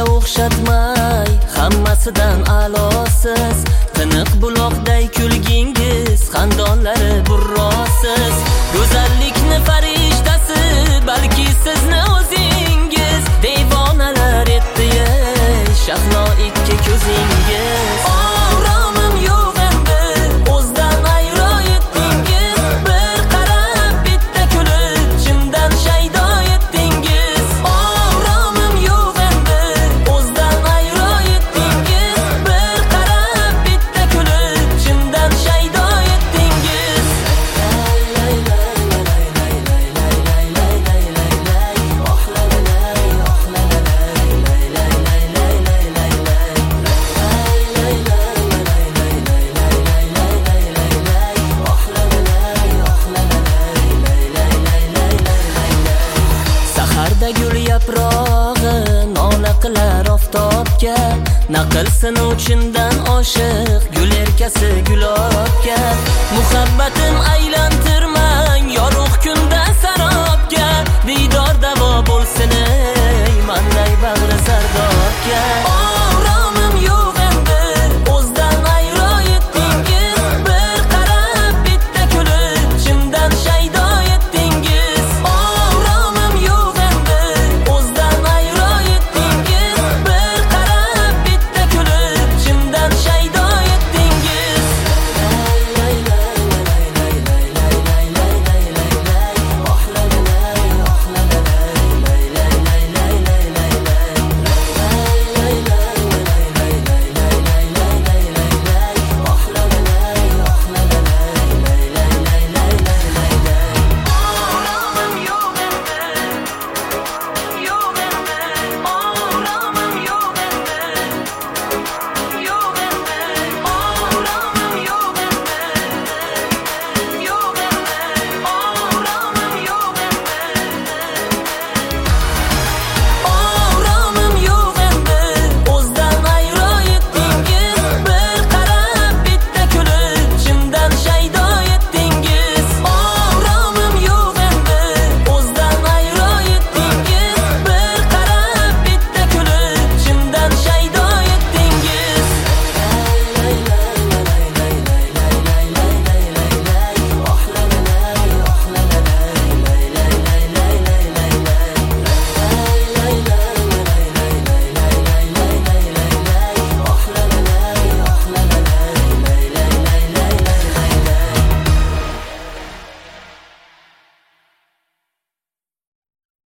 o'xshatmay hammasidan a'losiz. Tiniq buloqday kulgingiz, xandonlari burrosiz. Go'zallikni farishtasi, balki sizni o'zingiz. Devonalar etdi shahlo ikki ko'zingiz. Oromim yo'q endi, o'zdan ayro etdingiz. Bir qarab bitta kulib, chindan shaydo etdingiz. Oromim yo'q endi, o'zdan ayro etdingiz. Bir qarab bitta kulib, chindan shaydo etdingiz. Saharda gul yaprog'i nola qilar oftobga. Naqilsin uchindan oshiq gul erkasi gulobga. Muhabbatim aylantirmang yorug' kunda sarobga. Diydor davo bo'lsin ey manday bag'ri zardob.